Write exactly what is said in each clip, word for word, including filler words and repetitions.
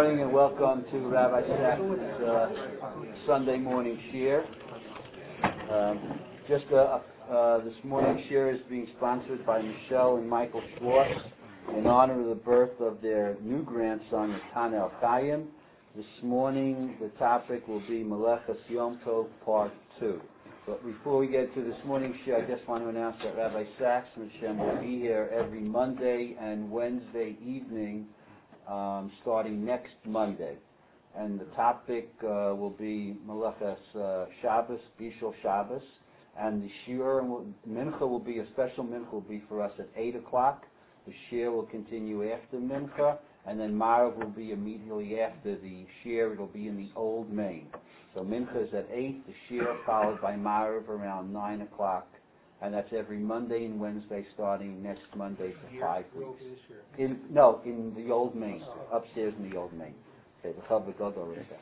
morning and welcome to Rabbi Sachs' uh, Sunday morning shir. Um, just uh, uh, this morning's shir is being sponsored by Michelle and Michael Schwartz in honor of the birth of their new grandson, Tana El Chaim. This morning the topic will be Melechas Yom Tov Part two. But before we get to this morning's shir, I just want to announce that Rabbi Sachs and Hashem will be here every Monday and Wednesday evening Um, starting next Monday, and the topic uh, will be Melechas uh, Shabbos, Bishul Shabbos, and the Shir Mincha will be a special Mincha will be for us at eight o'clock. The Shir will continue after Mincha, and then Marav will be immediately after the Shir. It'll be in the Old Main. So Mincha is at eight, the Shir followed by Marav around nine o'clock. And that's every Monday and Wednesday starting next Monday for five weeks. In, no, in the old main, upstairs in the old main. Okay, the public will go with that.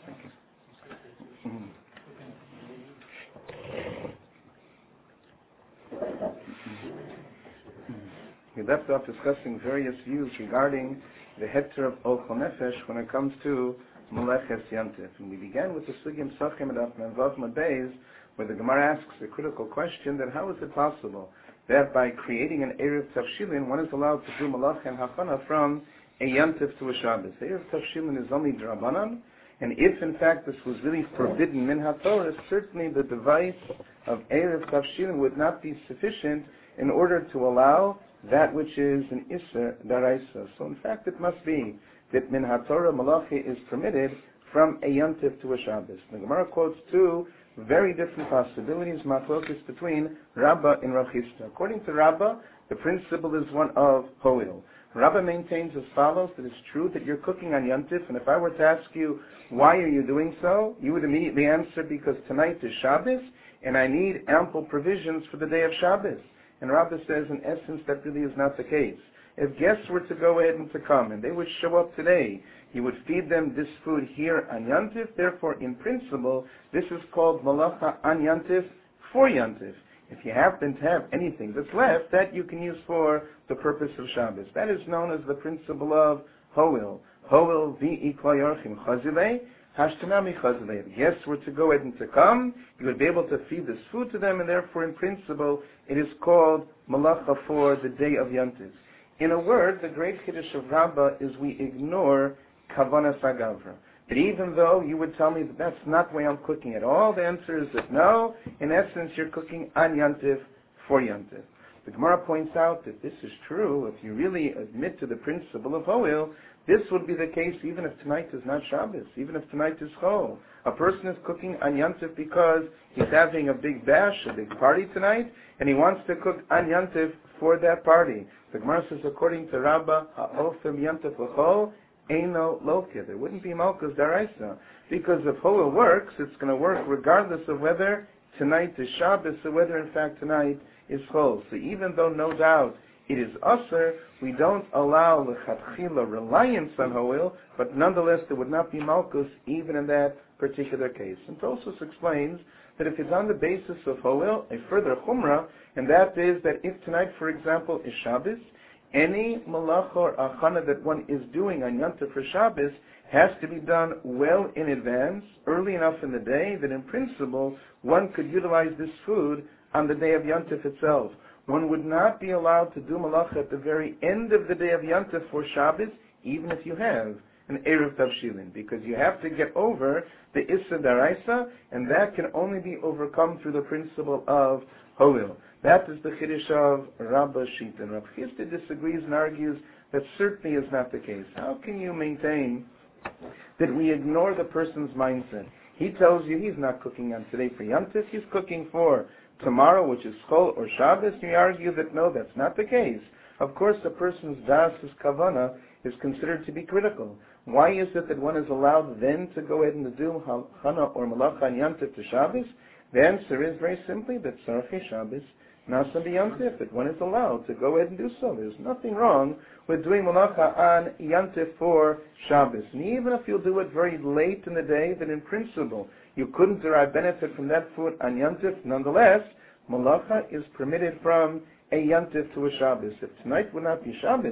We left off discussing various views regarding the heter of Ochel Nefesh when it comes to Melechas Yantif. And we began with the Sugim Sachem and Menvav Mabeis, where the Gemara asks a critical question that how is it possible that by creating an Erev Tavshilin one is allowed to do Malach and Hachana from a Yantif to a Shabbos? The Erev Tavshilin is only Drabanan, and if in fact this was really forbidden Min HaTorah, certainly the device of Erev Tavshilin would not be sufficient in order to allow that which is an Isser Daraisa. So in fact it must be that Min HaTorah Malachi is permitted from a Yantif to a Shabbos. The Gemara quotes two very different possibilities, machlokas between Rabbah and Rav Chisda. According to Rabbah, the principle is one of Hoil. Rabbah maintains as follows, that it's true that you're cooking on Yantif, and if I were to ask you, why are you doing so? You would immediately answer, because tonight is Shabbos, and I need ample provisions for the day of Shabbos. And Rabbah says, in essence, that really is not the case. If guests were to go ahead and to come, and they would show up today, he would feed them this food here on Yantif. Therefore, in principle, this is called Malacha on Yantif for Yantif. If you happen to have anything that's left, that you can use for the purpose of Shabbos. That is known as the principle of Hoil. Hoil vi iklayarchim chazilei, hashtanami chazilei. If guests were to go ahead and to come, you would be able to feed this food to them, and therefore, in principle, it is called Malacha for the day of Yantif. In a word, the great Kiddush of Rabbah is we ignore Kavanas HaGavra. But even though you would tell me that that's not the way I'm cooking at all, the answer is that no, in essence you're cooking on Yantif for Yantif. The Gemara points out that this is true. If you really admit to the principle of Hoil, this would be the case even if tonight is not Shabbos, even if tonight is Chol. A person is cooking on Yantif because he's having a big bash, a big party tonight, and he wants to cook on Yantif for that party. The Gemara says, according to Rabbah, ha'ofem Yantif l'chol, Eino Lokia. There wouldn't be Malkus Daraisa. Because if Hoel works, it's going to work regardless of whether tonight is Shabbos or whether in fact tonight is Chol. So even though no doubt it is Aser, we don't allow L'chatchila reliance on Hoel, but nonetheless there would not be Malkus even in that particular case. And Tosos explains that if it's on the basis of Hoel, a further Chumrah, and that is that if tonight, for example, is Shabbos, any malacha or achana that one is doing on Yantif for Shabbos has to be done well in advance, early enough in the day, that in principle one could utilize this food on the day of Yantif itself. One would not be allowed to do malacha at the very end of the day of Yantif for Shabbos, even if you have an Erev Tavshilin, because you have to get over the Issa Daraisa, and that can only be overcome through the principle of Hoil. That is the Chiddush of Rabbah Shita. And Rav Chisda disagrees and argues that certainly is not the case. How can you maintain that we ignore the person's mindset? He tells you he's not cooking on today for Yantif, he's cooking for tomorrow, which is Chol or Shabbos. You argue that no, that's not the case. Of course, a person's das, his kavana, is considered to be critical. Why is it that one is allowed then to go ahead and do Hana or Malacha on Yantif to Shabbos? The answer is very simply that Sarche Shabbos Nasa b'Yantif, that one is allowed to go ahead and do so. There's nothing wrong with doing Malacha on Yantif for Shabbos. And even if you'll do it very late in the day, then in principle you couldn't derive benefit from that food on Yantif. Nonetheless, Malacha is permitted from a Yantif to a Shabbos. If tonight would not be Shabbos,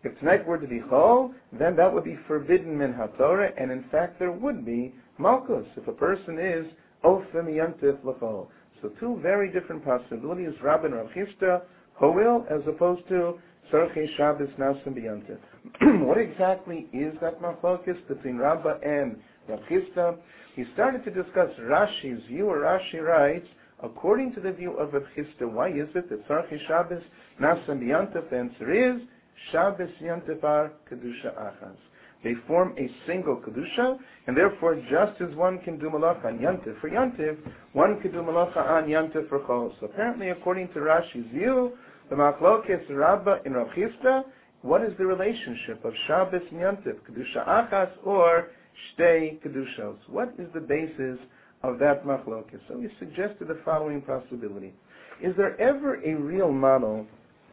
If tonight were to be Chol, then that would be forbidden min HaTorah, and in fact there would be Malkus, if a person is Ofem Yantif L'Chol. So two very different possibilities, Rabban Rav Chisda, Hoil, as opposed to Tzarchei Shabbos Nasim B'Yantif. What exactly is that machlokes between Rabba and Rav Chisda? He started to discuss Rashi's view, or Rashi writes, according to the view of Rav Chisda, why is it that Tzarchei Shabbos Nasim B'Yantif? The answer is, Shabbos Yantif are Kedusha Achas. They form a single Kedusha, and therefore just as one can do Malacha on Yantif for Yantif, one can do Malacha on Yantif for Chol. So apparently, according to Rashi's view, the Machlokes Rabba and Rav Chisda, what is the relationship of Shabbos and Yantif, Kedusha Achas or Shtei Kedushos? What is the basis of that Machlokes? So he suggested the following possibility. Is there ever a real model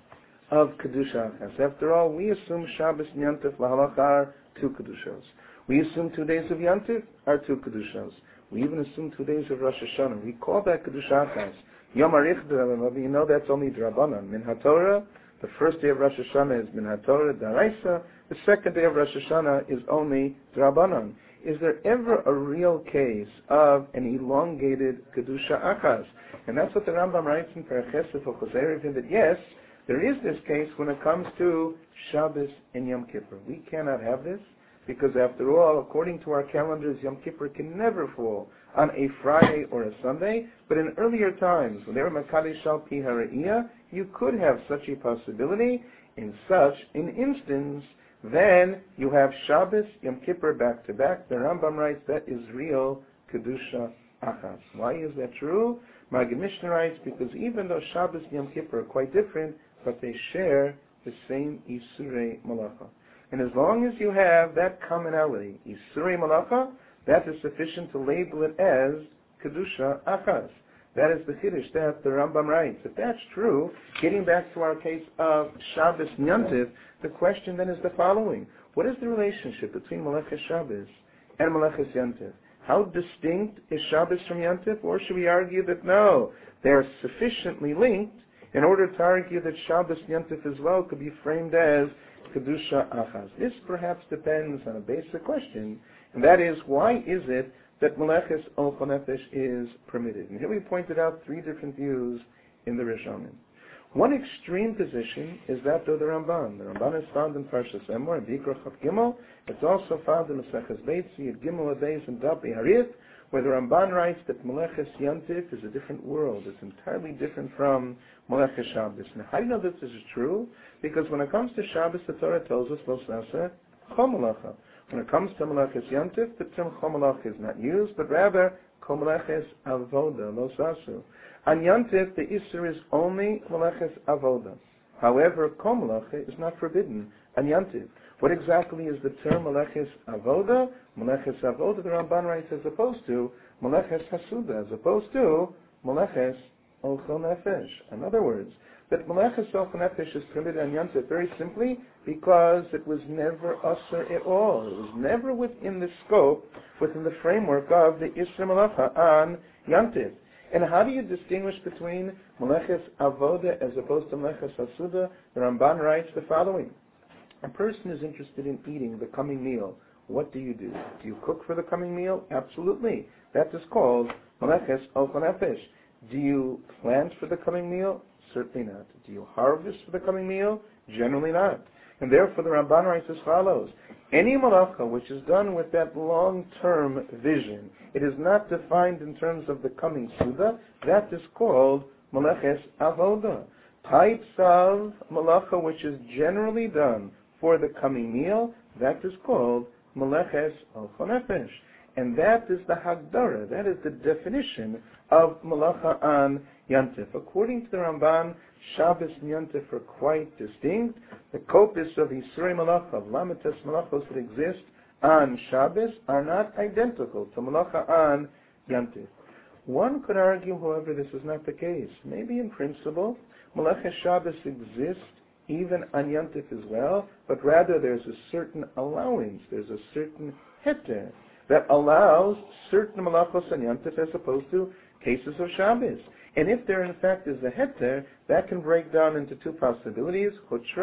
of Kedusha Achas? After all, we assume Shabbos and Yantif Lahalacha are two Kedushos. We assume two days of Yantif are two Kedushos. We even assume two days of Rosh Hashanah. We call that Kedusha Achas. Yom HaRichda, you know that's only Drabanan. Min HaTorah, the first day of Rosh Hashanah is Min HaTorah Daraisa. The second day of Rosh Hashanah is only Drabanan. Is there ever a real case of an elongated Kedusha Achas? And that's what the Rambam writes in Parachesef or Chosei, that yes, there is this case when it comes to Shabbos and Yom Kippur. We cannot have this because, after all, according to our calendars, Yom Kippur can never fall on a Friday or a Sunday. But in earlier times, when they were Makadesh Al Pi Hara'iyah, you could have such a possibility. In such an instance, then you have Shabbos, Yom Kippur back to back. The Rambam writes that is real Kedusha Achas. Why is that true? Maggid Mishnah writes, because even though Shabbos and Yom Kippur are quite different, but they share the same Isurei Malacha. And as long as you have that commonality, Isurei Malacha, that is sufficient to label it as Kedusha Achas. That is the Chiddush that the Rambam writes. If that's true, getting back to our case of Shabbos and Yantif, the question then is the following. What is the relationship between Meleches Shabbos and Meleches Yantif? How distinct is Shabbos from Yantif? Or should we argue that no, they are sufficiently linked in order to argue that Shabbos and Yantif as well could be framed as Kedusha Achas? This perhaps depends on a basic question, and that is, why is it that Meleches Ochel Nefesh is permitted? And here we pointed out three different views in the Rishonim. One extreme position is that of the Ramban. The Ramban is found in Parshas Emor, in Dikra Chav Gimel. It's also found in the Maseches Beitzi, at Gimel Adeis, and Daf Harif, where the Ramban writes that Meleches Yantif is a different world. It's entirely different from Meleches Shabbos. Now, how do you know this is true? Because when it comes to Shabbos, the Torah tells us, Lo Sasa Chol Melecha. When it comes to Meleches Yantif, the term Chol Melecha is not used, but rather Kol Meleches Avoda, Lo Sasu. On Yantif, the Isser is only Meleches Avoda. However, Kol Melecha is not forbidden on Yantif. What exactly is the term Meleches Avoda? Meleches Avoda, the Ramban writes, as opposed to Meleches Hasuda, as opposed to Meleches Ochel Nefesh. In other words, that Meleches Ochel Nefesh is permitted on Yantif very simply because it was never Asur at all. It was never within the scope, within the framework of the Isra Melecha on Yantif. And how do you distinguish between Meleches Avoda as opposed to Meleches Hasuda? The Ramban writes the following. A person is interested in eating the coming meal. What do you do? Do you cook for the coming meal? Absolutely. That is called Meleches Ochel Nefesh. Do you plant for the coming meal? Certainly not. Do you harvest for the coming meal? Generally not. And therefore the Ramban writes as follows. Any malacha which is done with that long-term vision, it is not defined in terms of the coming Suda, that is called Meleches Avoda. Types of malacha which is generally done for the coming meal, that is called Meleches Ochel Nefesh. And that is the Hagdara, that is the definition of Malacha on Yantif. According to the Ramban, Shabbos and Yantif are quite distinct. The kopis of Yisrei Malacha, of Lamites Malachos that exist on Shabbos, are not identical to Malacha on Yantif. One could argue, however, this is not the case. Maybe in principle, Malacha Shabbos exists even on Yantif as well, but rather there's a certain allowance, there's a certain heter that allows certain malachos on Yantif as opposed to cases of Shabbos. And if there in fact is a heter, that can break down into two possibilities, hutra,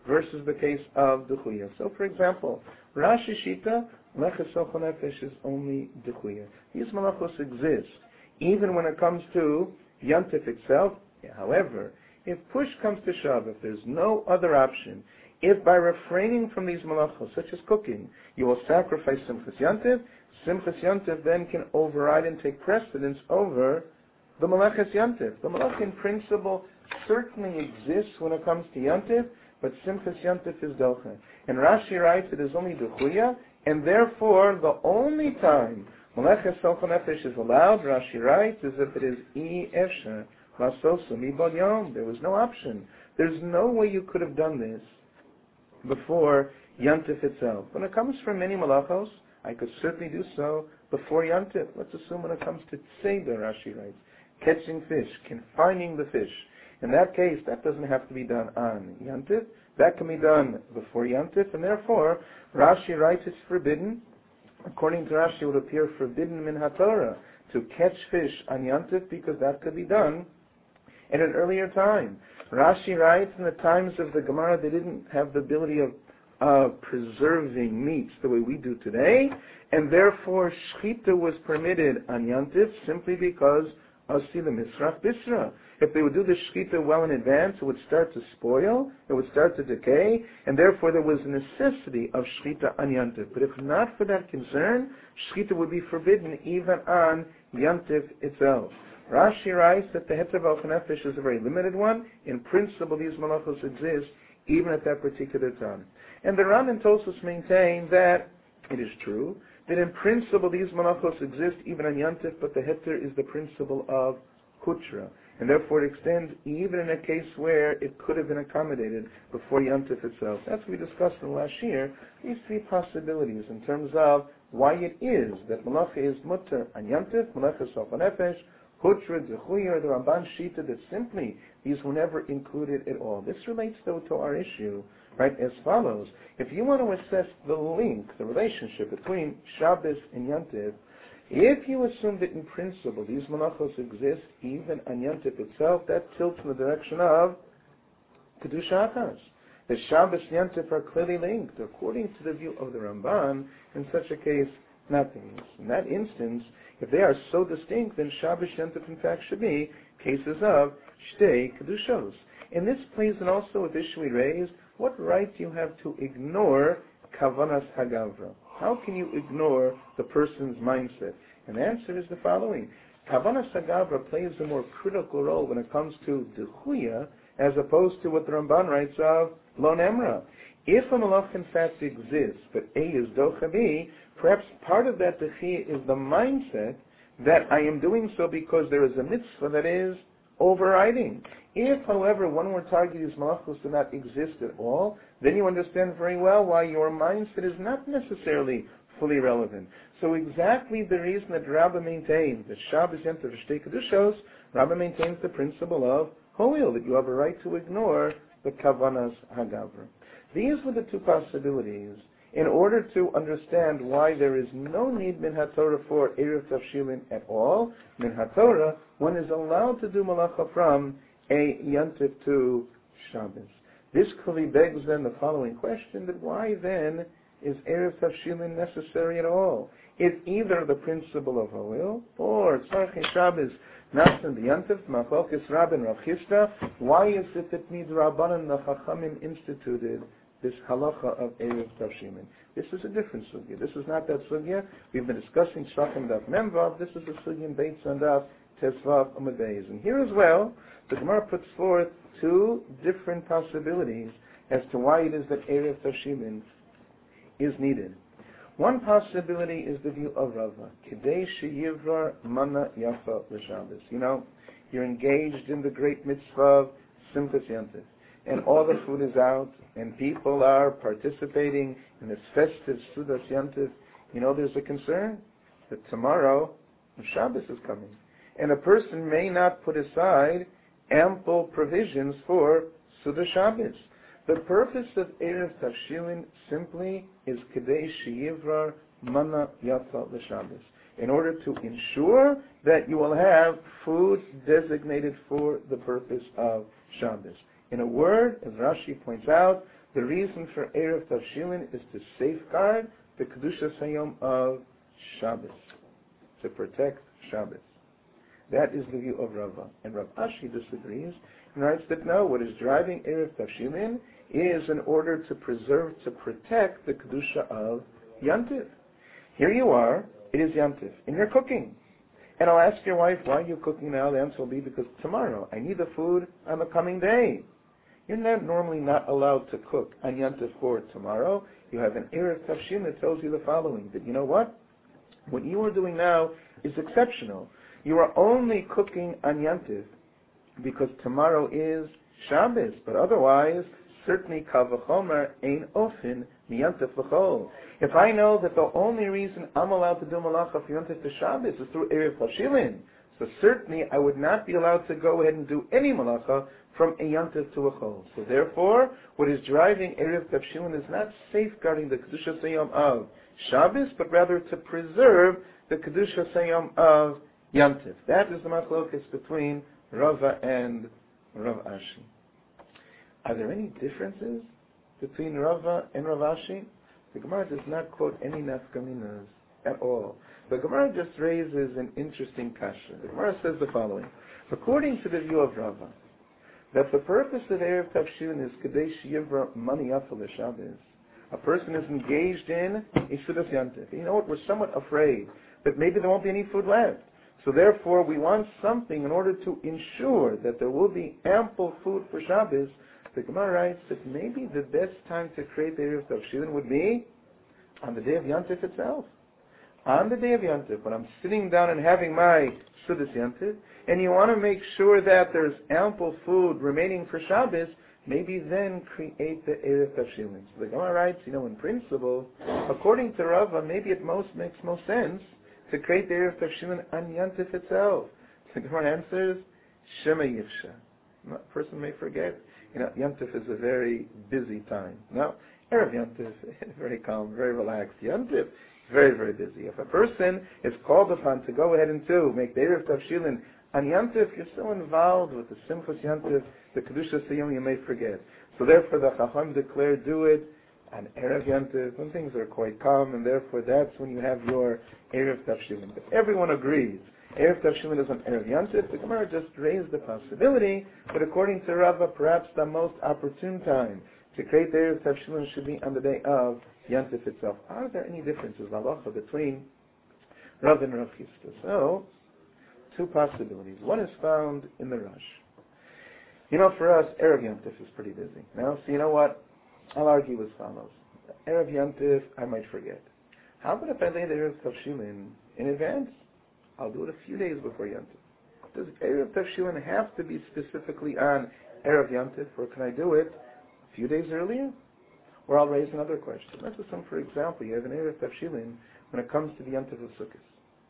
versus the case of Dechuya. So, for example, Rashi Shita, Meleches Ochel Nefesh is only Dechuya. These malachos exist, even when it comes to Yantif itself. However, if push comes to shove, if there's no other option, if by refraining from these malachos, such as cooking, you will sacrifice Simchas Yantiv, Simchas Yantiv then can override and take precedence over the Meleches Yantiv. The Malach in principle certainly exists when it comes to Yantiv, but Simchas Yantiv is Docha. And Rashi writes it is only Dechuya, and therefore the only time Meleches Ochel Nefesh is allowed, Rashi writes, is if it is I Efsher, Lasosu, Mibod Yom. There was no option. There's no way you could have done this before Yantif itself. When it comes from many malachos, I could certainly do so before Yantif. Let's assume when it comes to Tzeder, Rashi writes, catching fish, confining the fish. In that case, that doesn't have to be done on Yantif. That can be done before Yantif, and therefore, Rashi writes it's forbidden. According to Rashi, it would appear forbidden min HaTorah to catch fish on Yantif because that could be done at an earlier time. Rashi writes in the times of the Gemara they didn't have the ability of uh, preserving meats the way we do today, and therefore shchita was permitted on Yantif simply because asila misrach bisra. If they would do the shchita well in advance, it would start to spoil, it would start to decay, and therefore there was a necessity of shchita on Yantif. But if not for that concern, shchita would be forbidden even on Yantif itself. Rashi writes that the Heter of Ochel Nefesh is a very limited one. In principle, these malachos exist even at that particular time. And the Ran and Tosfos maintain that it is true that in principle these malachos exist even on Yantif, but the Heter is the principle of Hutra, and therefore it extends even in a case where it could have been accommodated before Yantif itself. That's what we discussed in last year, these three possibilities in terms of why it is that malacha is mutter on Yantif, Meleches Ochel Nefesh, Hutra, Dechuya, or the Ramban Shita, that simply these were never included at all. This relates though to our issue, right, as follows. If you want to assess the link, the relationship between Shabbos and Yantif, if you assume that in principle these malachos exist even on Yantif itself, that tilts in the direction of Kedusha Achas. The Shabbos and Yantif are clearly linked, according to the view of the Ramban. In such a case, nothing is. In that instance, if they are so distinct, then Shabbos Yantif in fact should be cases of Shtei Kedushos. And this plays in also with the issue we raised, what right do you have to ignore Kavanas Hagavra? How can you ignore the person's mindset? And the answer is the following. Kavanas Hagavra plays a more critical role when it comes to Dechuya as opposed to what the Ramban writes of Lo Nemra. If a malach in fact exists, but A is Docha B, perhaps part of that Dechuya is the mindset that I am doing so because there is a mitzvah that is overriding. If, however, one were to argue these malachos do not exist at all, then you understand very well why your mindset is not necessarily fully relevant. So exactly the reason that Rabbah maintains that Shabbos Yantiv Shtei Kedushos, Rabbah maintains the principle of Hoil, that you have a right to ignore the Kavanas Hagavra. These were the two possibilities in order to understand why there is no need min HaTorah for Erev Tavshilin at all. Min HaTorah, one is allowed to do malacha from a Yantif to Shabbos. This clearly begs then the following question, that why then is Erev Tavshilin necessary at all? If either the principle of Hoil or Tzarchei Shabbos Nasan the Yantif, Machlokes Rabban Rav Chisda, why is it that Midrabanan the Chachamim instituted this halacha of Erev Tavshilin? This is a different sugya. This is not that sugya. We've been discussing Shachim Daf Memvav. This is a sugya in Beit Sandav Tesvav Amud Beis. And here as well, the Gemara puts forth two different possibilities as to why it is that Erev Tavshilin is needed. One possibility is the view of Rava. Kedei sheyivrar mana yafa l'Shabbos. You know, you're engaged in the great mitzvah of Simchas Yantif, and all the food is out, and people are participating in this festive Sudas Yantif. You know, there's a concern that tomorrow Shabbos is coming, and a person may not put aside ample provisions for Sudas Shabbos. The purpose of Erev Tavshilin simply is Kedei Sheyivrar Mana Yafa L'Shabbos, in order to ensure that you will have food designated for the purpose of Shabbos. In a word, as Rashi points out, the reason for Erev Tavshilin is to safeguard the Kedushas Hayom of Shabbos, to protect Shabbos. That is the view of Rava. And Rav Ashi disagrees and writes that no, what is driving Erev Tavshilin is in order to preserve, to protect the Kedusha of Yantiv. Here you are, it is Yantiv, and you're cooking. And I'll ask your wife, why are you cooking now? The answer will be, because tomorrow, I need the food on the coming day. You're not normally not allowed to cook on Yantiv for tomorrow. You have an Erev Tavshin that tells you the following, that you know what? What you are doing now is exceptional. You are only cooking on Yantiv because tomorrow is Shabbos, but otherwise, certainly Kavachomer ain't often miyantif l'chol. If I know that the only reason I'm allowed to do malacha for Yantif to Shabbos is through Erev Tavshilin, so certainly I would not be allowed to go ahead and do any malacha from a Yantif to a chol. So therefore, what is driving Erev Tavshilin is not safeguarding the Kedusha Sayom of Shabbos, but rather to preserve the Kedusha Sayom of Yantif. That is the machlokes between Rava and Rav Ashi. Are there any differences between Rava and Rav Ashi? The Gemara does not quote any nafkaminas at all. The Gemara just raises an interesting kasha. The Gemara says the following. According to the view of Rava, that the purpose of Erev Tavshilin is Kadesh Yivra Mani Yafal Shabbos. A person is engaged in Isudas Yantif. You know what? We're somewhat afraid that maybe there won't be any food left. So therefore, we want something in order to ensure that there will be ample food for Shabbos. The Gemara writes that maybe the best time to create the Erev Tavshilin would be on the day of Yantif itself. On the day of Yantif, when I'm sitting down and having my Sudas Yantif, and you want to make sure that there's ample food remaining for Shabbos, maybe then create the Erev Tavshilin. So the Gemara writes, you know, in principle, according to Rava, maybe it most makes most sense to create the Erev Tavshilin on Yantif itself. So the Gemara answers, Shema Yivsha. A person may forget. You know, Yantif is a very busy time. Now, Erev Yantif, very calm, very relaxed. Yantif, very, very busy. If a person is called upon to go ahead and to make the Erev Tavshilin on Yantif, you're so involved with the Simchas Yantif, the Kedusha Siyum, you may forget. So therefore the Chacham declared, do it on Erev Yantif, when things are quite calm, and therefore that's when you have your Erev Tavshilin. But everyone agrees Erev Tavshilin is on Erev Yantif. The Gemara just raised the possibility that according to Rava, perhaps the most opportune time to create the Erev Tavshilin should be on the day of Yantif itself. Are there any differences, halacha, between Rav and Rav Chisda? So, two possibilities. One is found in the Rush. You know, for us, Erev Yantif is pretty busy. Now, so you know what? I'll argue as follows. Erev Yantif, I might forget. How about if I lay the Erev Tavshilin in advance? I'll do it a few days before Yantif. Does Erev Tavshilin have to be specifically on Erev Yantif, or can I do it a few days earlier? Or I'll raise another question. Let's assume, for example, you have an Erev Tavshilin when it comes to the Yantif of Sukkot.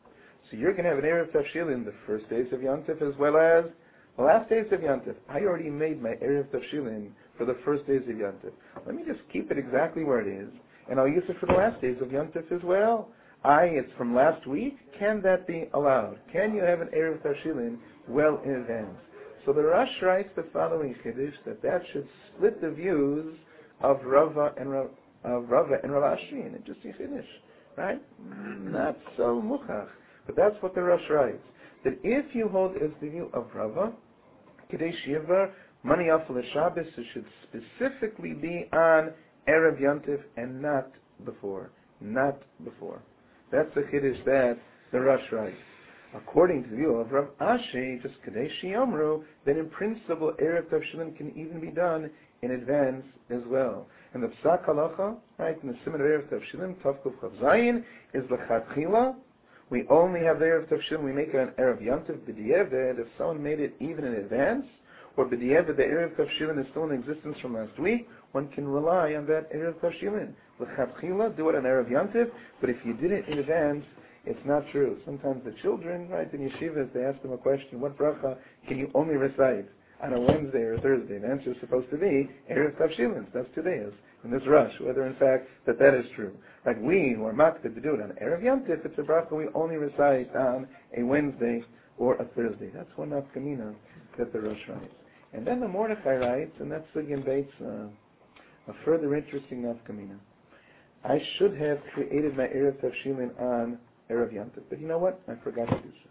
So you're going to have an Erev Tavshilin the first days of Yantif as well as the last days of Yantif. I already made my Erev Tavshilin for the first days of Yantif. Let me just keep it exactly where it is, and I'll use it for the last days of Yantif as well. I, it's from last week. Can that be allowed? Can you have an Erev Tavshilin well in advance? So the Rush writes the following Kiddush, that that should split the views of Rava and Rav, of Rava and Rav Ashi, and it just a Kiddush, right? Not so muchach, but that's what the Rush writes. That if you hold as the view of Rava, Kiddush Yivar, Mani Yafal Shabbos, it should specifically be on Erev Yantif and not before, not before. That's the Kiddush that the Rush writes. According to the view of Rav Ashi, just Kadesh Yomru, then in principle Erev Tavshilin can even be done in advance as well. And the Psak Halacha, right, in the Siman of Erev Tavshilin, Tavkuf Chav Zayin, is L'chatchila. We only have the Erev Tavshilin, we make it on Erev Yantiv, B'di'eved, if someone made it even in advance, or B'di'eved, the Erev Tavshilin is still in existence from last week, one can rely on that Erev Tavshilin. L'chatchila, do it on Erev Yantiv, but if you did it in advance, it's not true. Sometimes the children, right, in yeshivas, they ask them a question, what bracha can you only recite on a Wednesday or a Thursday? The answer is supposed to be Erev Tavshilin. That's two days. In this rush, whether in fact that that is true. Like we who are makted to do it on Erev Yantif, it's a bracha we only recite on a Wednesday or a Thursday. That's one nafkamina that the Rosh writes. And then the Mordechai writes, and that's Sugyan Bates, uh, a further interesting nafkamina. I should have created my Erev Tavshilin on Erev Yantif, but you know what? I forgot to do so.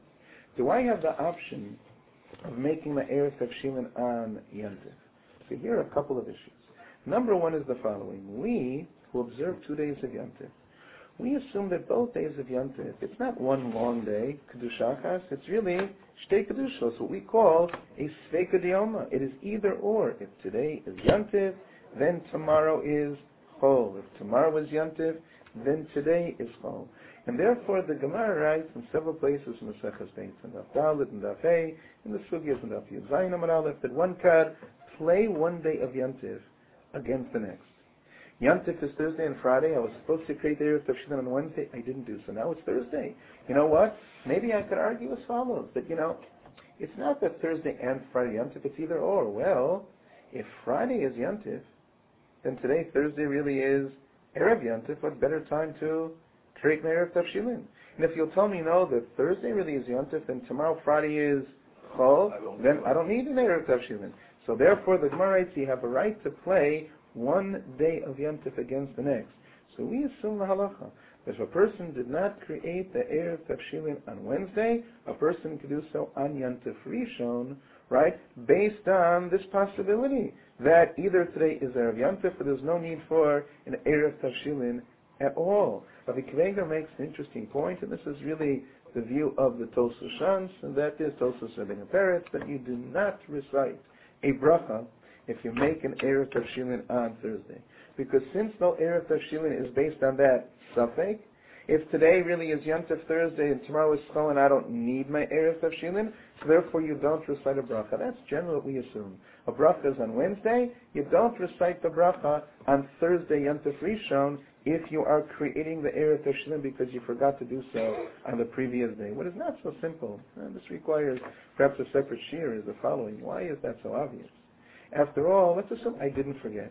Do I have the option of making my Erev Tavshilin on Yantif? So here are a couple of issues. Number one is the following. We, who observe two days of Yantif, we assume that both days of Yantif, it's not one long day, Kedushachas, it's really Shtei Kedushos, what we call a Sveika Dioma. It is either or. If today is Yantif, then tomorrow is Chol. If tomorrow is Yantif, then today is Chol. And therefore the Gemara writes in several places in the Seches Beitz, in Daf Dalet, and Daf Hey, in the Sugyas, and Daf Yud Zayin Amar Aleph, that one could play one day of Yantif against the next. Yantif is Thursday and Friday. I was supposed to create the Erev Tavshilin on Wednesday. I didn't do so. Now it's Thursday. You know what? Maybe I could argue as follows, that, you know, it's not that Thursday and Friday Yantif, it's either or. Well, if Friday is Yantif, then today, Thursday, really is Erev Yantif. What better time to create my Erev Tavshilin? And if you'll tell me, no, that Thursday really is Yantif, and tomorrow Friday is Chol, then I don't need an Erev Tavshilin. So therefore, the Gemara writes, you have a right to play one day of Yantif against the next. So we assume the halacha. If a person did not create the Erev Tavshilin on Wednesday, a person could do so on Yantif Rishon, right, based on this possibility that either today is Erev Yantif or there's no need for an Erev Tavshilin at all. Rabbi Kiva makes an interesting point, and this is really the view of the Tosfos Shas, and that is Tosfos Rabbeinu Peretz, that you do not recite a bracha if you make an Erev Tavshilin on Thursday. Because since no Erev Tavshilin is based on that suffix, if today really is Yantif Thursday and tomorrow is Chol and I don't need my Erev Tavshilin, so therefore you don't recite a bracha. That's generally what we assume. A bracha is on Wednesday, you don't recite the bracha on Thursday Yantif Rishon if you are creating the Erev Tavshilin because you forgot to do so on the previous day. What is not so simple, and this requires perhaps a separate shir, is the following. Why is that so obvious? After all, let's assume I didn't forget.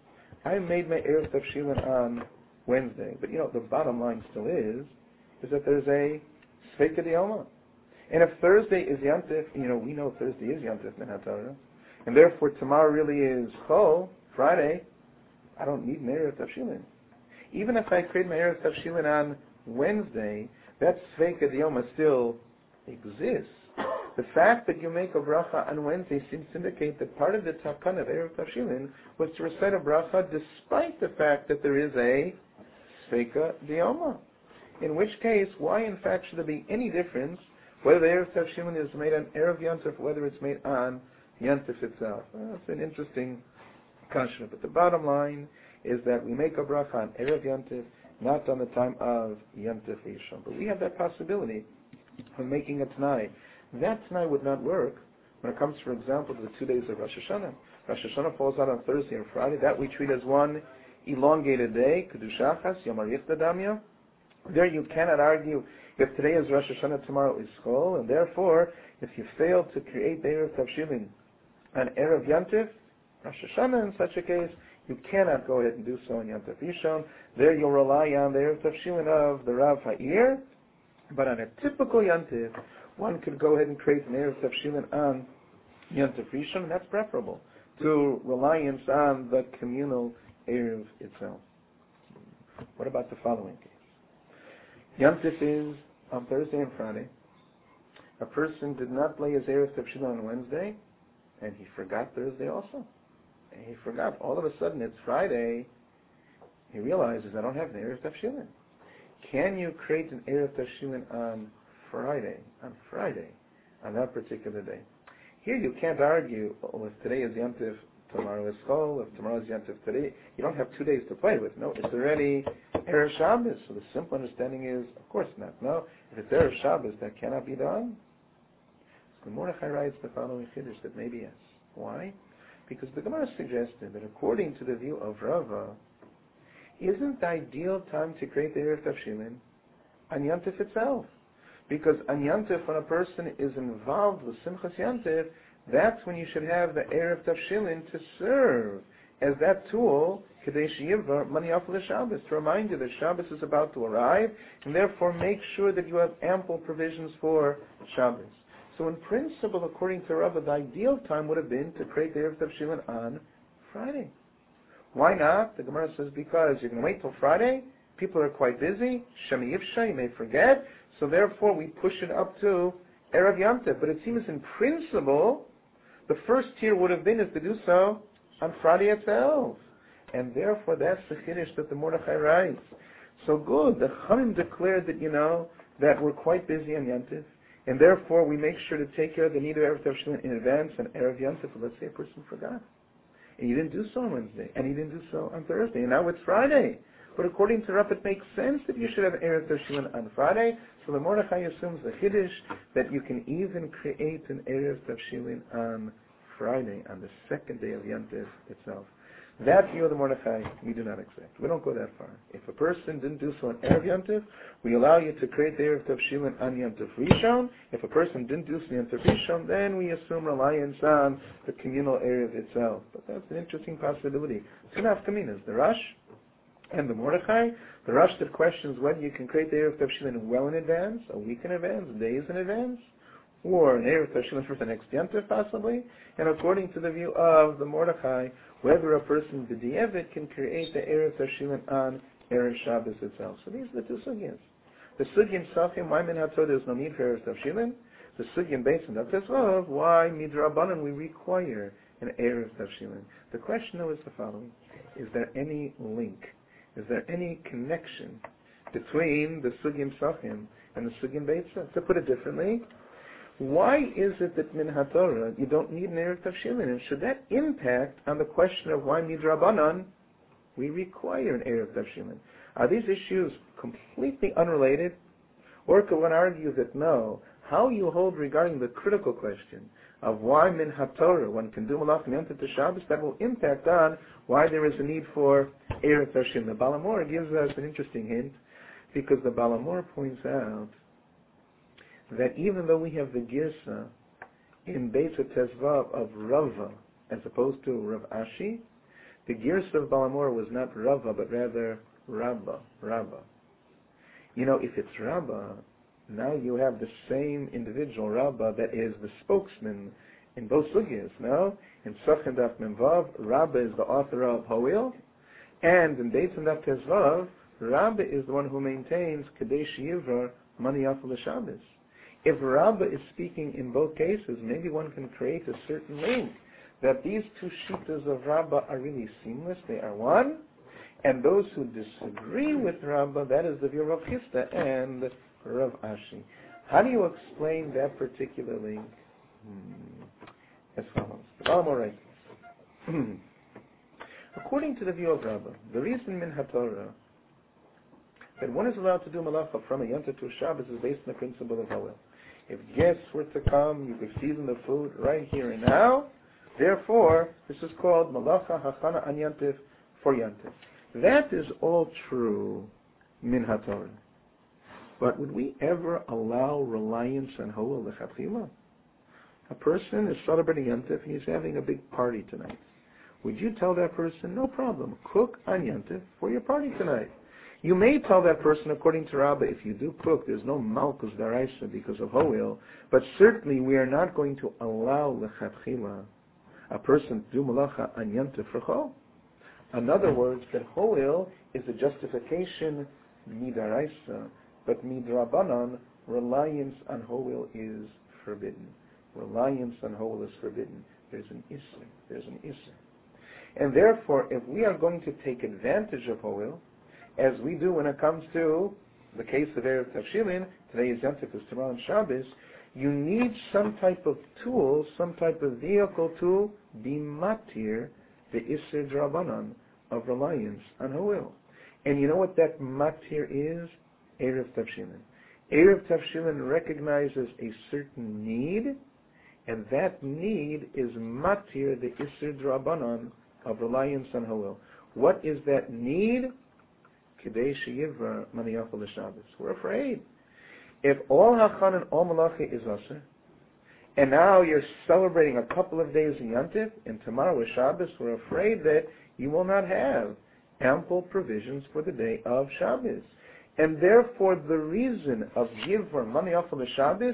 I made my Erev Tavshilin on Wednesday, but you know, the bottom line still is, is that there's a Sveika Dioma. And if Thursday is Yantif, you know, we know Thursday is Yantif Min HaTorah, and therefore tomorrow really is Chol, Friday, I don't need an Erev Tavshilin. Even if I create my Erev Tavshilin on Wednesday, that Sveika Dioma still exists. The fact that you make a bracha on Wednesday seems to indicate that part of the takan of Erev Tavshilin was to recite a bracha despite the fact that there is a Sveika Dioma. In which case, why in fact should there be any difference whether the Erev Tavshilin is made on Erev Yantif or whether it's made on Yantif itself? Well, that's an interesting kasha. But the bottom line is that we make a bracha on Erev Yantif, not on the time of Yantif Rishon. But we have that possibility of making a Tanai. That Tanai would not work when it comes, for example, to the two days of Rosh Hashanah. Rosh Hashanah falls out on Thursday and Friday. That we treat as one elongated day, Kedushachas, Yom Arich Damya. There you cannot argue if today is Rosh Hashanah, tomorrow is Chol, and therefore, if you fail to create the Erev Tavshilin on Erev Yantif, Rosh Hashanah in such a case, you cannot go ahead and do so on Yantif Rishon. There you'll rely on the Erev Tavshilin of the Rav Ha'ir, but on a typical Yantif, one could go ahead and create an Erev Tavshilin on Yantif Rishon, and that's preferable to reliance on the communal Erev itself. What about the following case? Yantif is on Thursday and Friday. A person did not play his Erev Tavshilin on Wednesday, and he forgot Thursday also. And he forgot. All of a sudden, it's Friday. He realizes, I don't have the Erev Tavshilin. Can you create an Erev Tavshilin on Friday? On Friday, on that particular day. Here you can't argue, oh, if today is Yantif, tomorrow is Chol, if tomorrow is Yantif today, you don't have two days to play with. No, it's already Erev Shabbos. So the simple understanding is, of course not. No, if it's Erev Shabbos, that cannot be done. So Mordechai writes the following chiddush that maybe yes. Why? Because the Gemara suggested that according to the view of Rava, isn't the ideal time to create the Erev Tavshilin on Yantif itself? Because on Yantif, when a person is involved with Simchas Yantif, that's when you should have the Erev Tavshilin to serve as that tool, Kadesh Yivra, Mani Afal Shabbos, to remind you that Shabbos is about to arrive, and therefore make sure that you have ample provisions for Shabbos. So in principle, according to Rava, the ideal time would have been to create the Erev Tavshilin on Friday. Why not? The Gemara says because you're going to wait till Friday, people are quite busy, Shemi Yivsha, you may forget, so therefore we push it up to Erev Yom Tov. But it seems in principle, the first tier would have been is to do so on Friday itself. And therefore that's the Chiddush that the Mordechai writes. So good, the Chamim declared that, you know, that we're quite busy on Yom Tov, and therefore we make sure to take care of the need of Erev Tavshilin in advance on Erev Yom Tov. Let's say a person forgot, and you didn't do so on Wednesday, and you didn't do so on Thursday, and now it's Friday. But according to Rav, it makes sense that you should have Erev Tavshilin on Friday, so the Mordechai assumes the Chiddush that you can even create an Erev Tavshilin on Friday, on the second day of Yom Tov itself. That view of the Mordechai, we do not accept. We don't go that far. If a person didn't do so on Erev Yom Tov, we allow you to create the Erev Tavshilin on Yom Tov Rishon. If a person didn't do so on Yom Tov Rishon, then we assume reliance on the communal Erev itself. But that's an interesting possibility. Two nafkaminas, the Rosh and the Mordechai. The Rosh that questions whether you can create the Erev Tavshilin well in advance, a week in advance, days in advance, or an Erev Tavshilin for the next Yom Tov possibly. And according to the view of the Mordechai, whether a person b'di'evet can create the Erev Tavshilin on Erev Shabbos itself. So these are the two sugyas. The sugya Sachim, why min haTorah there's no need for Erev Tavshilin. The sugya Beis and Tezvav, why midrabanan we require an Erev Tavshilin. The question though is the following: is there any link? Is there any connection between the sugya Sachim and the sugya Beis? To put it differently, why is it that min haTorah you don't need an Erev Tavshilin? And should that impact on the question of why midrabanan we require an Erev Tavshilin? Are these issues completely unrelated? Or could one argue that no, how you hold regarding the critical question of why min haTorah one can do malach Yom Tov to Shabbos, that will impact on why there is a need for Erev Tavshilin. The Baal HaMaor gives us an interesting hint, because the Baal HaMaor points out that even though we have the Girsa in Beis Tezvav of Rava as opposed to Rav Ashi, the Girsa of Baal HaMaor was not Rava but rather Rabba, Rabba. You know, if it's Rabba, now you have the same individual Rabba that is the spokesman in both sugyas, no? In Sachin Daf Memvav, Rabba is the author of Hoil, and in Beis Daf Tezvav, Rabba is the one who maintains Kadesh Yivra Mani Yafal Shabbos. If Rabba is speaking in both cases, maybe one can create a certain link that these two shittas of Rabba are really seamless, they are one, and those who disagree with Rabba, that is the view of Rav Chisda and Rav Ashi. How do you explain that particular link? Hmm. As follows. The Baal HaMaor writes, according to the view of Rabba, the reason min haTorah that one is allowed to do malacha from a Yom Tov to a Shabbos is based on the principle of Hawel. If guests were to come, you could season the food right here and now. Therefore, this is called malacha hachana an Yom Tov for Yom Tov. That is all true, min haTorah. But would we ever allow reliance on Hawel lechatchila? A person is celebrating Yom Tov and he's having a big party tonight. Would you tell that person, no problem, cook on Yom Tov for your party tonight? You may tell that person, according to Rabba, if you do cook, there's no malchus daraisa because of Hoel, but certainly we are not going to allow lechatchila a person to do malacha an Yom Tov for Chol. In other words, that Hoel is a justification midaraisa, but midrabanan, reliance on Hoel is forbidden. Reliance on Hoel is forbidden. There's an isser. There's an isser. And therefore, if we are going to take advantage of Hoel, as we do when it comes to the case of Erev Tavshilin, today is Yom Tov, is tomorrow and Shabbos, you need some type of tool, some type of vehicle to be matir, the Isser Drabanan of reliance on Hoel. And you know what that matir is? Erev Tavshilin. Erev Tavshilin recognizes a certain need, and that need is matir, the Isser Drabanan of reliance on Hoel. What is that need? Kadesh Yivra Mani Yafal Shabbos. We're afraid. If all Hachan and all Malacha is Aser, and now you're celebrating a couple of days in Yom Tov, and tomorrow is Shabbos, we're afraid that you will not have ample provisions for the day of Shabbos. And therefore the reason of Yivra Mani Yafal Shabbos,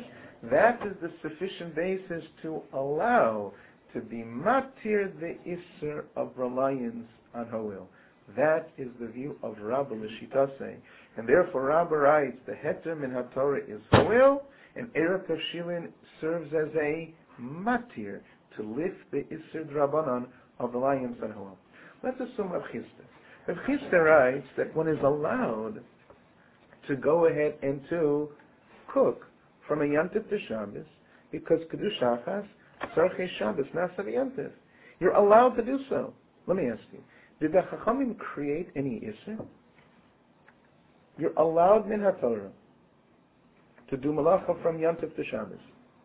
that is the sufficient basis to allow to be matir the isser of reliance on Ho'il. That is the view of Rabba L'Shitase. And therefore Rabba writes, the heter min HaTorah is Ho'il, and Erev Tavshilin serves as a matir to lift the isser drabanan of reliance on Ho'il. Let's assume Rav Chisda. Rav Chisda writes that one is allowed to go ahead and to cook from a Yantif to Shabbos because Kiddush Achas, Tzarchei Shabbos, Nasa Yantif. You're allowed to do so. Let me ask you, did the Chachamim create any Isser? You're allowed min HaTorah to do Malacha from Yantif to Shabbos.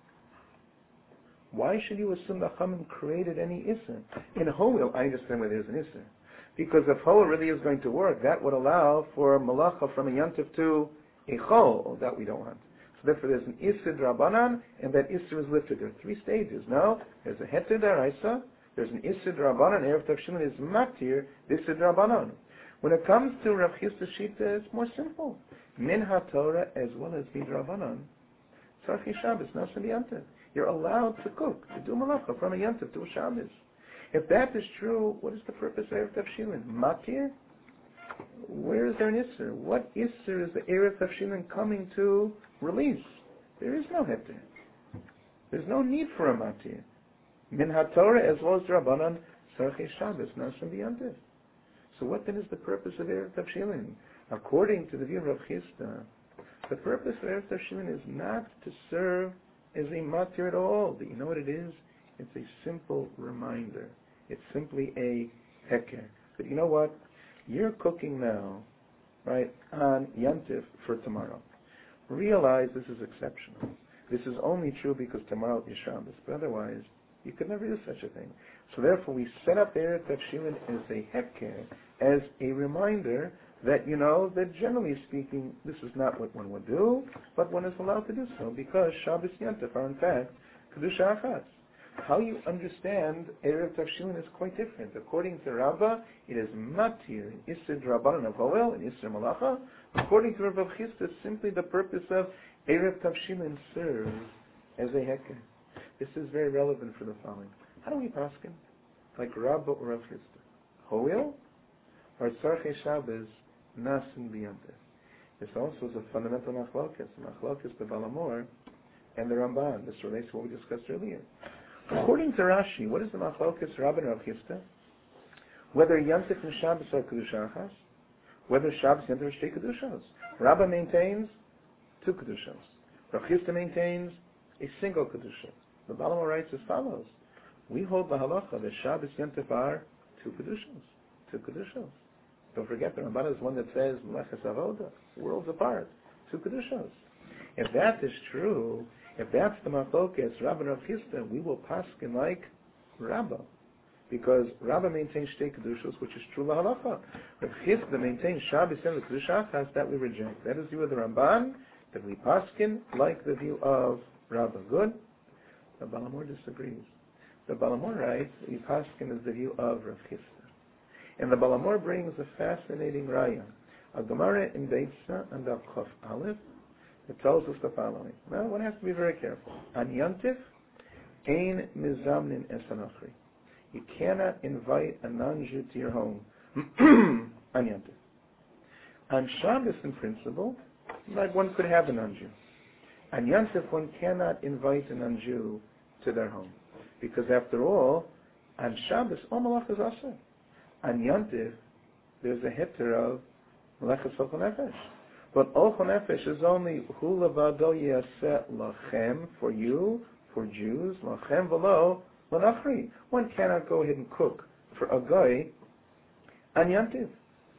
Why should you assume the Chachamim created any Isser? In Ho'il, I understand where there's an Isser. Because if Ho'il really is going to work, that would allow for Malacha from a Yantif to a Chol. That we don't want. So therefore there's an Isser Drabanan, and that Isser is lifted. There are three stages. Now, there's a Heter Daraisa, there's an Isser Drabanan, Erev Tavshilin is Matir, Isser Drabanan. When it comes to Rav Chisda Shita, it's more simple. Min HaTorah as well as Midrabanan. Tzarchei Shabbos, Nasa Yantif. You're allowed to cook, to do Malacha from a Yantif to a Shabbos. If that is true, what is the purpose of Erev Tavshilin? Matir? Where is there an Isser? What Isser is the Erev Tavshilin coming to release? There is no Heter. There's no need for a Matir. Min HaTorah as well as Rabbanan, Tzarchei Shabbos, Nasa Yantif. So what then is the purpose of Erev Tavshilin? According to the view of Rav Chisda, the purpose of Erev Tavshilin is not to serve as a matir at all. But you know what it is? It's a simple reminder. It's simply a heker. But you know what? You're cooking now, right, on Yantif for tomorrow. Realize this is exceptional. This is only true because tomorrow is Shabbos. But otherwise, you could never do such a thing. So therefore, we set up Erev Tavshilin as a heker, as a reminder that, you know, that generally speaking, this is not what one would do, but one is allowed to do so, because Shabbos Yantif are in fact Kiddush Achas. How you understand Erev Tavshilin is quite different. According to Rabbah, it is Matir, Isser Drabanan of Ho'il, and Isser Malacha. According to Rav Chisda, simply the purpose of Erev Tavshilin serves as a heker. This is very relevant for the following. How do we paskin? Like Rabbah or Rav Chisda? Ho'il or Tzarchei Shabbos, Nasin B'Yantif? This also is a fundamental machlokes. Machlokes the Balamor and the Ramban. This relates to what we discussed earlier. According to Rashi, what is the machlokes Rabbah and Rav Chisda? Whether Yantif and Shabbos are Kiddush Achas, whether Shabbos and Yantif are Shtei Kedushos. Rabbah maintains two Kedushos. Rav Chisda maintains a single Kedusha. The Balamor writes as follows: we hold the halacha that Shabbos Yantif are two Kedushos, two Kedushos. Don't forget, the Ramban is one that says Meleches Avoda, worlds apart, two Kedushos. If that is true, if that's the machlokes Rabbah and Rav Chisda, we will paskin like Rabbah, because Rabbah maintains Shtei Kedushos, which is true lahalacha. Rav Chisda maintains Shabbos and Kiddush Achas, that we reject. That is the view of the Ramban, that we paskin like the view of Rabbah. Good. The Balamor disagrees. The Balamor writes we paskin is the view of Rav Chisda. And the Balamor brings a fascinating raya, a Gemara in Beitza and the Chof Aleph. It tells us the following. Now, one has to be very careful. On Yantif, ein mizamnin esanachri. You cannot invite a non-Jew to your home on Yantif. On Shabbos, in principle, like one could have a non-Jew. On Yantif, one cannot invite a non-Jew to their home, because after all, on Shabbos, all malach is asur. On Yantif, there's a heter of Meleches Ochel Nefesh. But Ochel Nefesh is only Hu Levado Yaseh Lachem, for you, for Jews, Lachem V'lo L'Nachri. One cannot go ahead and cook for a guy on Yantif.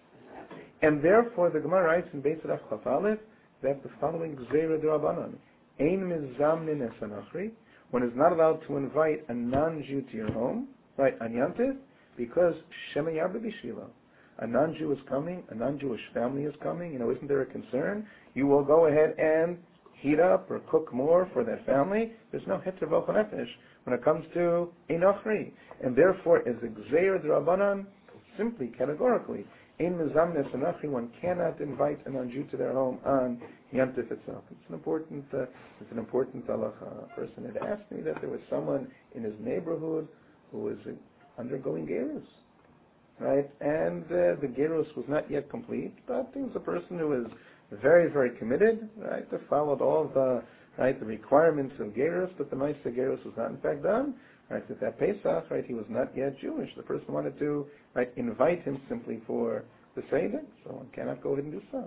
And therefore, the Gemara writes in Beis Raf Chaf Aleph that the following Gzeira D'Rabbanan: Ein Mizamnin Esanachri. One is not allowed to invite a non-Jew to your home, right, on Yantif, because Shema Yarba B'Shvilo. A non-Jew is coming, a non-Jewish family is coming, you know, isn't there a concern? You will go ahead and heat up or cook more for that family. There's no Heter Ochel Nefesh when it comes to a Nachri. And therefore, as a Gzeir D'Rabbanan, simply, categorically, Ein mezamnes anachri, one cannot invite a non-Jew to their home on Yantif itself. It's an important, uh, it's an important halacha. A person had asked me that there was someone in his neighborhood who was uh, undergoing gerus, right? And uh, the gerus was not yet complete, but he was a person who was very, very committed, right? That followed all the right the requirements of gerus, but the Ma'aseh gerus was not in fact done. Right, at that Pesach, right, he was not yet Jewish. The person wanted to, right, invite him simply for the Seder, so one cannot go ahead and do so.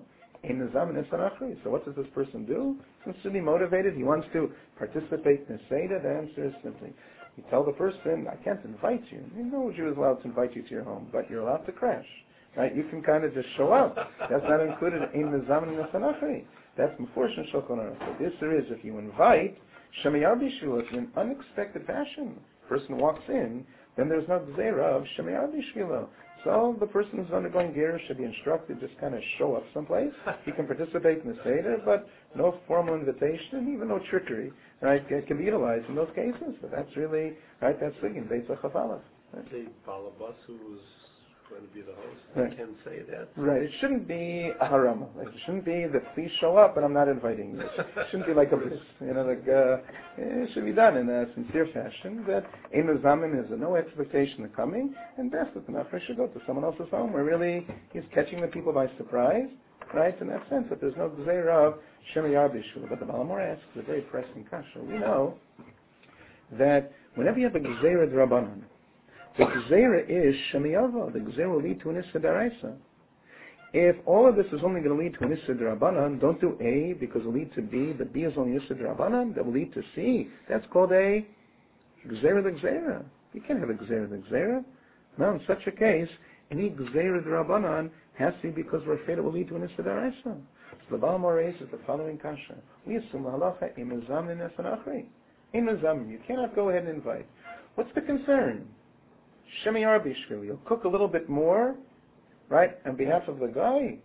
So what does this person do? He's to be motivated. He wants to participate in the Seder. The answer is simply, you tell the person, I can't invite you. You know, a Jew is allowed to invite you to your home, but you're allowed to crash. Right? You can kind of just show up. That's not included in the Zaman Nesanachri. That's Meforsh and Shulchan Aruch. But this there is, if you invite, Shemiyar Bishvilah in an unexpected fashion. Person walks in, then there's no Gzeira of Shemiyar Bishvilah. So the person who's undergoing Gerus should be instructed just kind of show up someplace. He can participate in the Seder, but no formal invitation and even no trickery, right, can be utilized in those cases. So that's really, right, that's Sigin, Beis HaChavalach. Right? The Balabas who's going to be the host, right. They can say that. Right, it shouldn't be a harama. Like, it shouldn't be that please show up, but I'm not inviting you. It shouldn't be like a bris. You know, like, uh, it should be done in a sincere fashion, that Ein Zamin is a no expectation of coming, and best that the Nafresh should go to someone else's home, where really he's catching the people by surprise, right, in that sense, that there's no Gzeira of Shemiyar Bishul. But the Balamor asks a very pressing kasha. We know that whenever you have a Gzeira D'Rabbanan, the Gzeira is Shemiyava. The Gzeira will lead to an Issa D'Araisa. If all of this is only going to lead to an Issa D'Rabbanan, don't do A because it will lead to B, but B is only Issa D'Rabbanan, that will lead to C. That's called a Gzeira D'Gzeira. You can't have a Gzeira D'Gzeira. Now, in such a case, any Gzeira D'Rabbanan has to be because we're afraid it will lead to an Issa D'Araisa. So the Balamor raises the following kasha. We assume halacha imazam in esanachri. Imazam, you cannot go ahead and invite. What's the concern? Shemiyar Bishvil, you'll cook a little bit more, right, on behalf of the guy.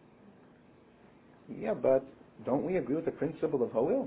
Yeah, but don't we agree with the principle of Ho'il?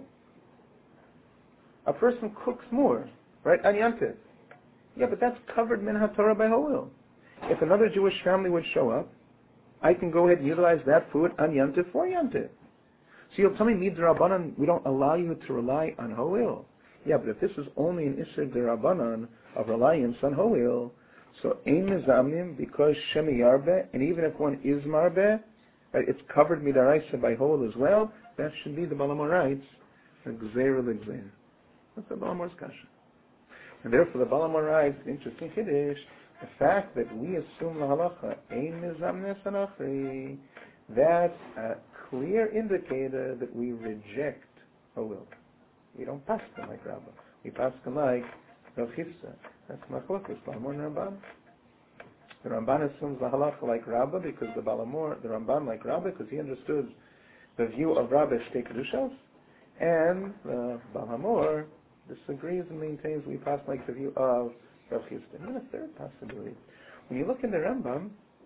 A person cooks more, right, on Yantiv. Yeah, but that's covered min HaTorah by Ho'il. If another Jewish family would show up, I can go ahead and utilize that food on Yantiv for Yantiv. So you'll tell me, Midrabanan, we don't allow you to rely on Ho'il. Yeah, but if this is only an Isser D'Rabbanan of reliance on Ho'il, so Ein Mezamnim, because Shemi Yarbe, and even if one is Marbe, right, it's covered Midaraisa by Ho'il as well, that should be the Balamor writes, the Gzeir L'Gzeir. That's the Balamor's kasha. And therefore the Balamor writes, interesting Kiddush, the fact that we assume the halacha, Ein Mezamnes Anachri, that's a clear indicator that we reject Ho'il. We don't pass them like Rabbah. We pass them like Rav Chisda. That's Machlokes, Balamor and Ramban. The Ramban assumes the halacha like Rabbah because the Balamor, the Ramban like Rabbah because he understood the view of Rabbah Shtei Kedushos, and the Balamor disagrees and maintains we pass like the view of Rav Chisda. And then a third possibility. When you look in the Rambam,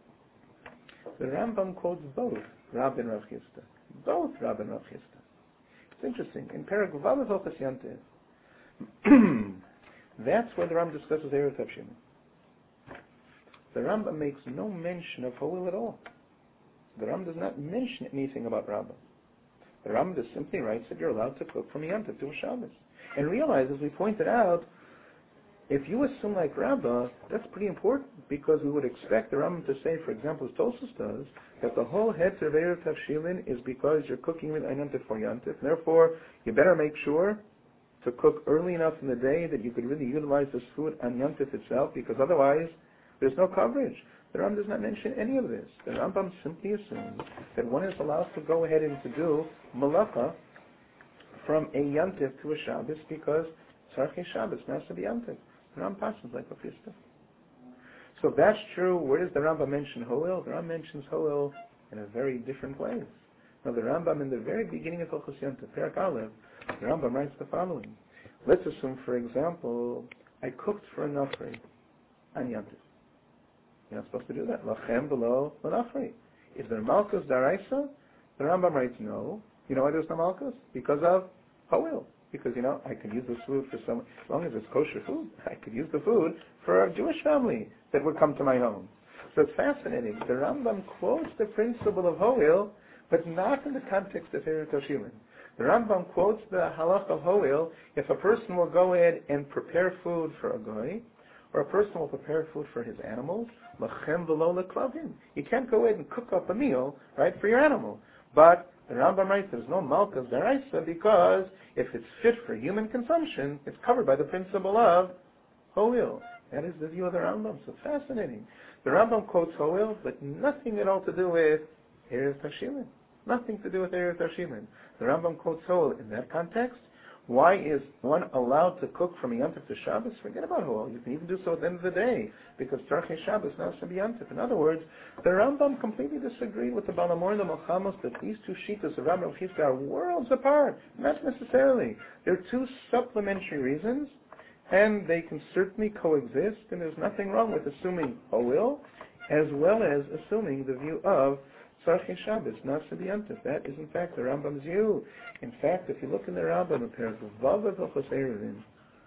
the Rambam quotes both Rabbah and Rav Chisda. Both Rabbah and Rav Chisda. It's interesting. In Perek Vav of Hilchos Yantiv, that's where the Rambam discusses Eretz Hashim. The Rambam makes no mention of Ho'il at all. The Rambam does not mention anything about Rabbah. The Rambam just simply writes that you're allowed to cook from a Yantiv to a Shabbos. And realize, as we pointed out, if you assume like Rabbah, that's pretty important because we would expect the Rambam to say, for example, as Tosfos does, that the whole head of Erev Tavshilin is because you're cooking with ein Yantiv for Yantiv. Therefore, you better make sure to cook early enough in the day that you could really utilize this food on Yantif itself, because otherwise there's no coverage. The Rambam does not mention any of this. The Rambam simply assumes that one is allowed to go ahead and to do malacha from a Yantif to a Shabbos because Tzarchei Shabbos has to be Yantif. The Rambam passes like a Chisda. So if that's true, where does the Rambam mention Ho'il? The Rambam mentions Ho'il in a very different way. Now the Rambam in the very beginning of Hilchos Yantiv, Perek Aleph, the Rambam writes the following. Let's assume, for example, I cooked for a Nafri on Yantiv. You're not supposed to do that. Lachem below the Nafri. Is there Malkus Daraisa? The Rambam writes no. You know why there's no Malkus? Because of Ho'il. Because, you know, I could use this food for someone, as long as it's kosher food, I could use the food for a Jewish family that would come to my home. So it's fascinating. The Rambam quotes the principle of Ho'il, but not in the context of Erev Tavshilin. The Rambam quotes the halach of Ho'il if a person will go ahead and prepare food for a goy, or a person will prepare food for his animals, lachem v'lo leklavim. You can't go ahead and cook up a meal, right, for your animal. But the Rambam writes there's no malchus deraisa because if it's fit for human consumption, it's covered by the principle of Ho'il. That is the view of the Rambam. So it's fascinating. The Rambam quotes Ho'il, but nothing at all to do with Erev Tavshilin. Nothing to do with Erev Tavshilin. The Rambam quotes Ho'il in that context. Why is one allowed to cook from Yom Tov to Shabbos? Forget about Ho'il. You can even do so at the end of the day, because Tzarchei Shabbos now is Yom Tov. In other words, the Rambam completely disagreed with the Balamor and the Milchamos that these two shitas of Rambam and Chisda are worlds apart. Not necessarily. They're two supplementary reasons, and they can certainly coexist, and there's nothing wrong with assuming Ho'il, as well as assuming the view of Tzarchei Shabbos, not Yontif. That is, in fact, the Rambam's view. In fact, if you look in the Rambam, in Perek Vav Hilchos Erevin,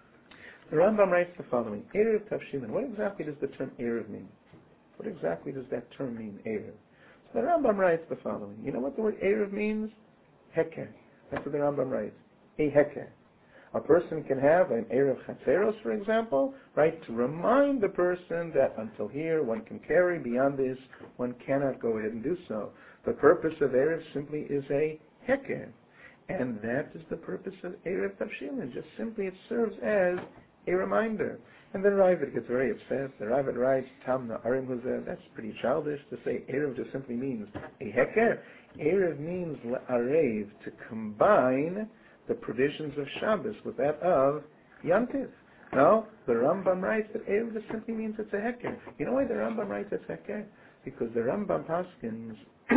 the Rambam writes the following: Erev Tavshilin. What exactly does the term Erev mean? What exactly does that term mean, Erev? So the Rambam writes the following. You know what the word Erev means? Heker. That's what the Rambam writes. A Heker. A person can have an Erev Chatzeros, for example, right, to remind the person that until here one can carry, beyond this one cannot go ahead and do so. The purpose of Erev simply is a Heker, and that is the purpose of Erev Tavshilin. Just simply it serves as a reminder. And the Ravid gets very upset. The Ravid writes, Tam Na'arim Huzeh, that's pretty childish to say Erev just simply means a Heker. Erev means La'arev, to combine the provisions of Shabbos with that of Yantiv. No, the Rambam writes that Erev just simply means it's a Heker. You know why the Rambam writes it's Heker? Because the Rambam paskins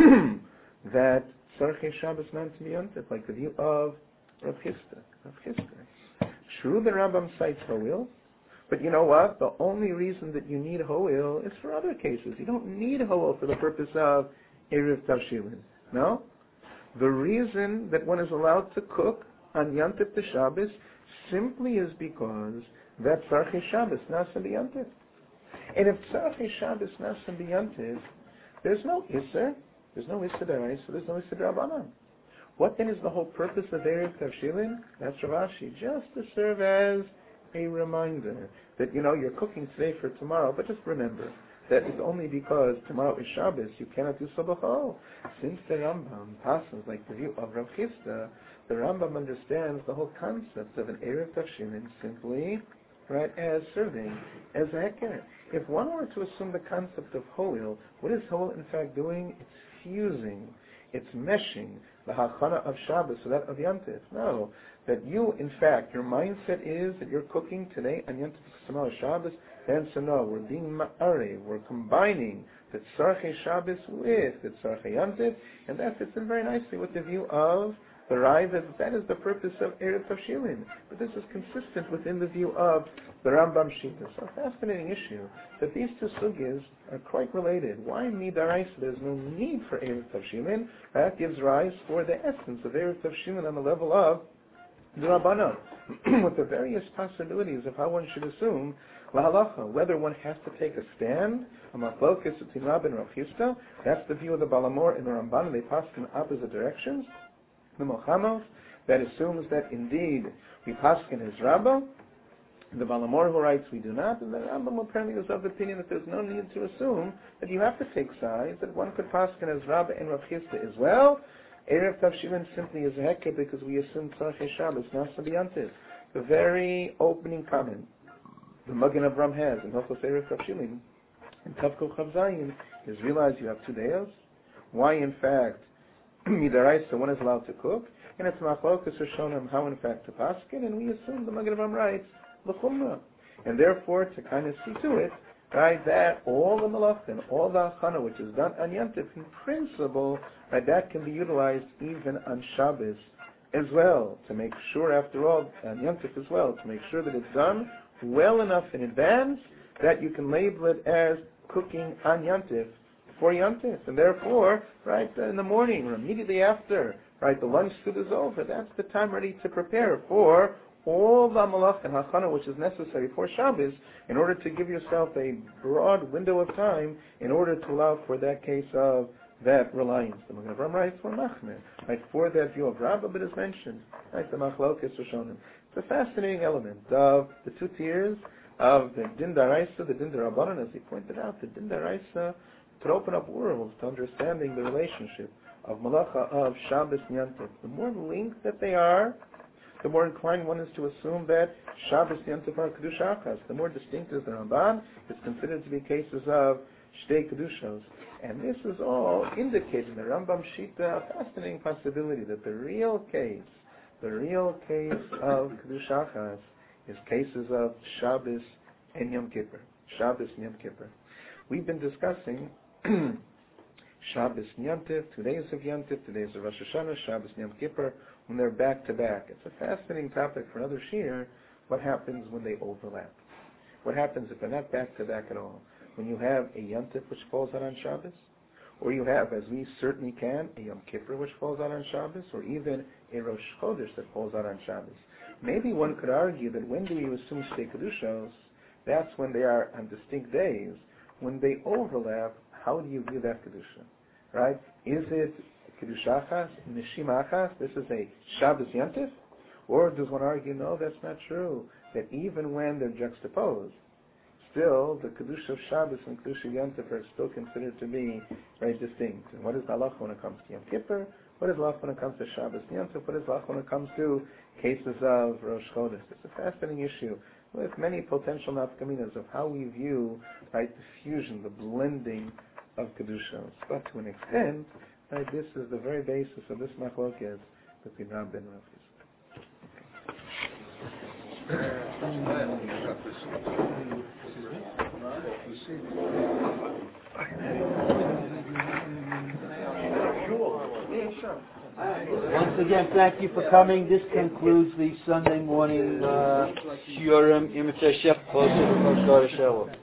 that Tzarchei Shabbos not to be Yantiv, like the view of Rav Chisda. Rav Chisda. True, the Rambam cites Ho'il, but you know what? The only reason that you need Ho'il is for other cases. You don't need Ho'il for the purpose of Erev Tavshilin. No? The reason that one is allowed to cook on Yom Tov to Shabbos simply is because that Tzarchei Shabbos Nasa B'Yom Tov. And if Tzarchei Shabbos Nasa B'Yom Tov, there's no Isser, there's no Isser D'Oraisa, so there's no Isser D'Rabbanan. What then is the whole purpose of Erev Tavshilin? That's Rav Ashi, just to serve as a reminder that, you know, you're cooking today for tomorrow, but just remember that it's only because tomorrow is Shabbos you cannot do so b'chol. Since the Rambam passes like the view of Rav Chisda, the Rambam understands the whole concept of an Erev Tavshilin simply, right, as serving as a Heker. If one were to assume the concept of Ho'il, what is Ho'il in fact doing? It's fusing, it's meshing the Hachana of Shabbos with that of Yom Tov. No, that you, in fact, your mindset is that you're cooking today on Yom Tov tomorrow Shabbos, then so no, we're being ma'are, we're combining the Tzarchei Shabbos with the Tzarchei Yom Tov, and that fits in very nicely with the view of the Rai that that is the purpose of Erev Tavshilin. But this is consistent within the view of the Rambam Shita. So a fascinating issue that these two sugyas are quite related. Why Midaraisa? There's no need for Erev Tavshilin. That gives rise for the essence of Erev Tavshilin on the level of the Rabbanon, with the various possibilities of how one should assume lahalacha, whether one has to take a stand, a machlokas between Rav and Rav Chisda. That's the view of the Balamor and the Ramban, and they pass in opposite directions. The Milchamos, that assumes that indeed we paskin as Rabbah. The Balamor who writes we do not, and the Rambam apparently is of the opinion that there's no need to assume that you have to take sides, that one could paskin as Rabbah and Rav Chisda as well. Erev Tavshilin simply is a Heker because we assume Tzarchei Shabbos Nasa B'Yom Tov. The very opening comment the Magen Avram has in Hilchos Erev Tavshilin in Tavkol Chav Zayin is realize you have two days. Why in fact Midaraisa, one is allowed to cook, and it's Machlokas Rishonim how in fact to paskin, and we assume the Magen Avram writes l'chumra, and therefore to kind of see to it, right, that all the malach and all the achana which is done on Yom Tov, in principle, right, that can be utilized even on Shabbos as well, to make sure, after all, on Yom Tov as well, to make sure that it's done well enough in advance that you can label it as cooking on Yom Tov for Yom Tov, and therefore, right, in the morning or immediately after, right, the lunch food is over, that's the time ready to prepare for all the malach and hachana which is necessary for Shabbos in order to give yourself a broad window of time in order to allow for that case of that reliance. The Magen Avraham writes for Machmir, right, for that view of Rabbah, but is mentioned, right, the Machlokes Rishonim. It's a fascinating element of the two tiers of the Din Daraisa, the Din Darabanan, as he pointed out. The Din Daraisa could open up worlds to understanding the relationship of Malacha, of Shabbos and Yom Tov. The more linked that they are, the more inclined one is to assume that Shabbos and Yom Tov are Kedusha Achas. The more distinct is the Ramban, it's considered to be cases of Shtei Kedushos. And this is all indicating the Rambam Shita a fascinating possibility that the real case, the real case of Kedusha Achas is cases of Shabbos and Yom Kippur. Shabbos and Yom Kippur. We've been discussing Shabbos and Yom Tov, two days of Yom Tov, two days of Rosh Hashanah, Shabbos and Yom Kippur, when they're back to back. It's a fascinating topic for another shiur. What happens when they overlap? What happens if they're not back to back at all? When you have a Yom Tov which falls out on Shabbos, or you have, as we certainly can, a Yom Kippur which falls out on Shabbos, or even a Rosh Chodesh that falls out on Shabbos. Maybe one could argue that when do you assume Shtei Kedushos? That's when they are on distinct days. When they overlap, how do you view that Kedusha? Right? Is it Kedusha Achas, Neshima Achas? This is a Shabbos Yom Tov? Or does one argue, no, that's not true, that even when they're juxtaposed, still the Kedusha of Shabbos and Kedusha of Yom Tov are still considered to be very distinct. And what is the halacha when it comes to Yom Kippur? What is the halacha when it comes to Shabbos and Yom Tov? What is the halacha when it comes to cases of Rosh Chodesh? It's a fascinating issue with many potential nafkaminas of how we view, right, the fusion, the blending of Kedushos. But to an extent, right, this is the very basis of this machlokes between Rabbah and Rav Once again, thank you for coming. This concludes the Sunday morning uh, Shiurim Imitzeh Shech Closer to Rosh Hashanah.